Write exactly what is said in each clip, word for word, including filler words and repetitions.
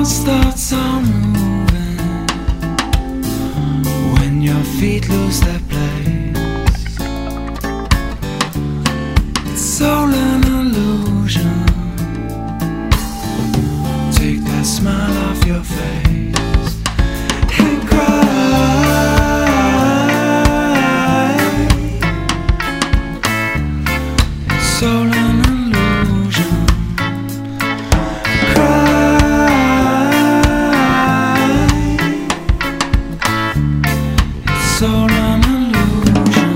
Once thoughts are moving, when your feet lose their place, it's all an illusion. Take that smile off your face and cry. It's all an illusion. It's all an illusion.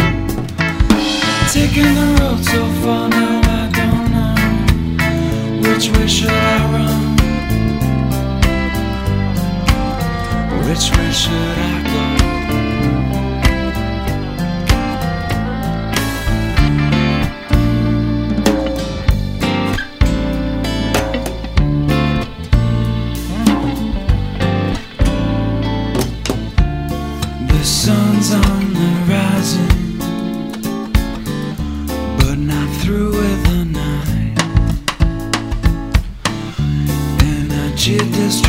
Taking the road so far now, I don't know which way should I run, which way should I go. The sun's on the horizon, but not through with the night. Energy destroys